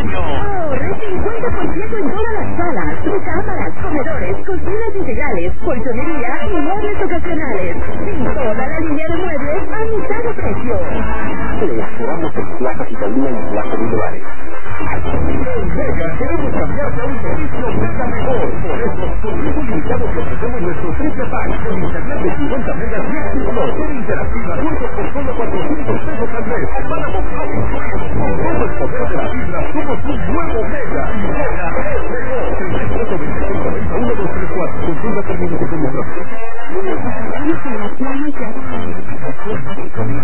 año. Ahorre 50% en todas las salas, recámaras, comedores, cocinas integrales, colchonería y muebles ocasionales. En toda la línea de muebles a mitad de precio. Le esperamos en Plaza Italia y Plaza Bolívares. En Mega queremos cambiarte a un servicio Mega mejor. Por eso, con tiempo limitado te ofrecemos nuestro triple pack con internet de 50 megas y activo. Serie interactiva, juntos por solo 400 pesos al mes. Pagamos todo incluido. Con todo el poder de la fibra, somos un nuevo Mega. Y Mega es mejor. 34 26 40 1 2 3 4. Consulta términos y condiciones.